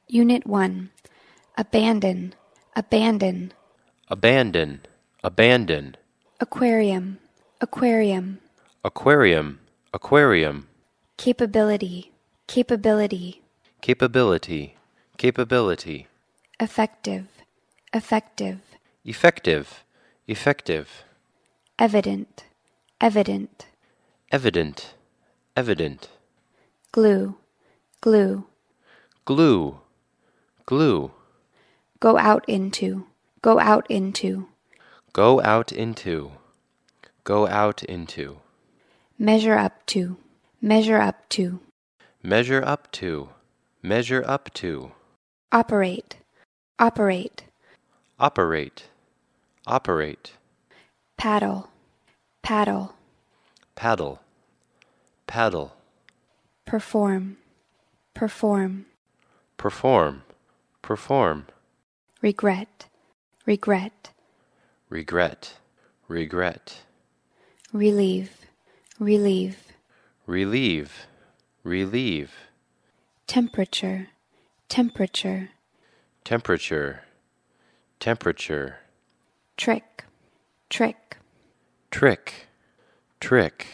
Unit 1. Abandon, abandon. Abandon, abandon. Aquarium, aquarium. Aquarium, aquarium. Capability, capability. Capability, capability. Effective, effective. Effective, effective. Evident, evident. Evident, evident. Glue, glue. Glue, glue. Go out into, go out into. Go out into, go out into. Measure up to, measure up to. Measure up to, measure up to. Operate, operate. Operate, operate. Paddle, paddle. Paddle, paddle. Perform, perform. Perform, perform. Regret, regret. Regret, regret. Relieve, relieve. Relieve, relieve. Temperature, temperature. Temperature, temperature. Trick, trick. Trick, trick.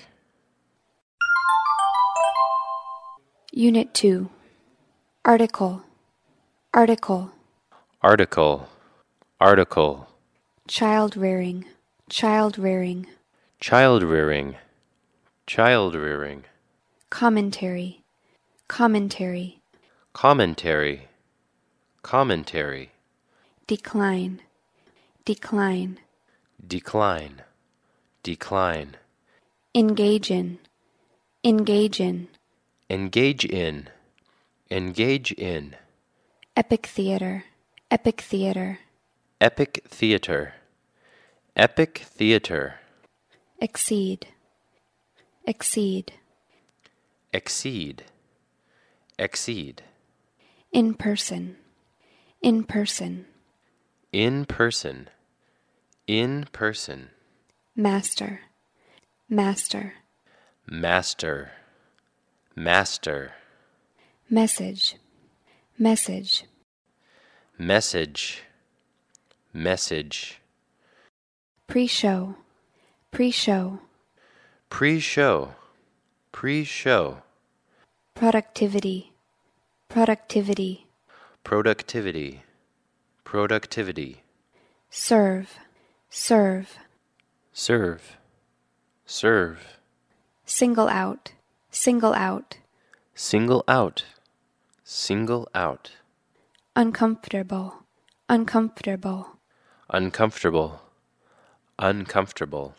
Unit 2. Article, article. Article, article. Child rearing, child rearing. Child rearing, child rearing. Commentary, commentary. Commentary, commentary. Decline, decline. Decline, decline. Engage in, engage in. Engage in, engage in. Epic theater, epic theater. Epic theater, epic theater. Exceed, exceed. Exceed, exceed. In person, in person. In person, in person. Master, master. Master, master. Message, message. Message, message. Pre-show, pre-show. Pre-show, pre-show. Productivity, productivity. Productivity, productivity. Serve, serve. Serve, serve. Single out, single out. Single out, single out. Uncomfortable, uncomfortable. Uncomfortable, uncomfortable.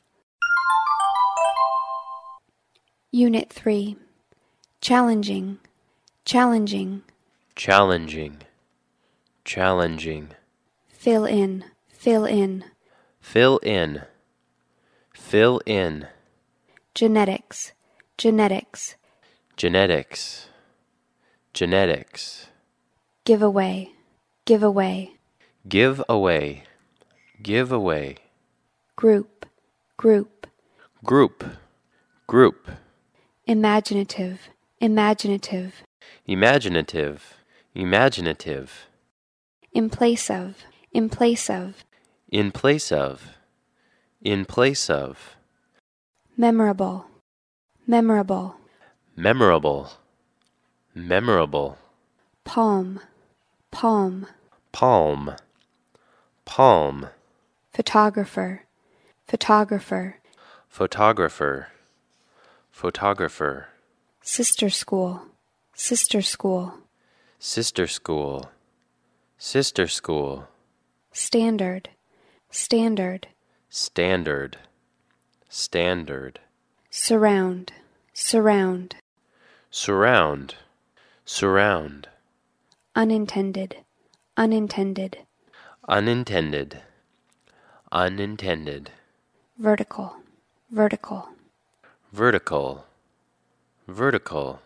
Unit 3. Challenging, challenging. Challenging, challenging. Fill in, fill in. Fill in, fill in. Genetics, genetics. Genetics, genetics. Give away, give away. Give away, give away. Group, group. Group, group. Imaginative, imaginative. Imaginative, imaginative. In place of, in place of. In place of, in place of. Memorable, memorable. Memorable, memorable. Palm, palm. Palm, palm. Photographer, photographer. Photographer, photographer. Sister school, sister school. Sister school, sister school. Standard, standard. Standard, standard. Surround, surround. Surround, surround. Unintended, unintended. Unintended, unintended. Vertical, vertical. Vertical, vertical.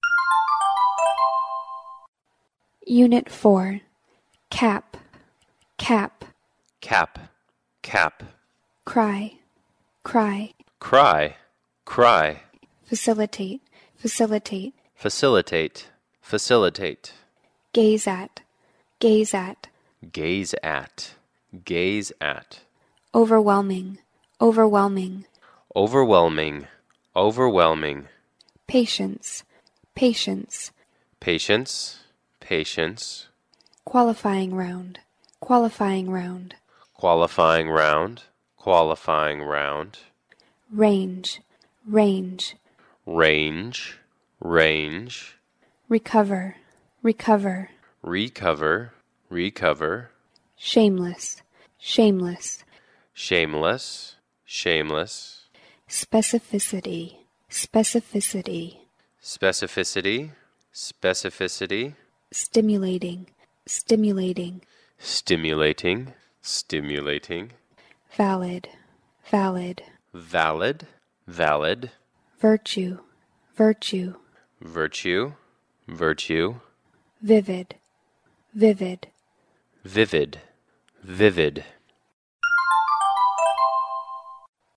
Unit 4. Cap, cap. Cap, cap. Cry, cry. Cry, cry. Facilitate, facilitate. Facilitate, facilitate. gaze at, gaze at, gaze at, gaze at, overwhelming, overwhelming, overwhelming, overwhelming, patience, patience, patience, patience, qualifying round, qualifying round, qualifying round, qualifying round, range, range, range, range, recover, recover, recover, recover, shameless, shameless, shameless, shameless, specificity, specificity, specificity, specificity, stimulating, stimulating, stimulating, stimulating, valid, valid, valid, valid, virtue, virtue, virtue, virtue, vivid, vivid, vivid, vivid,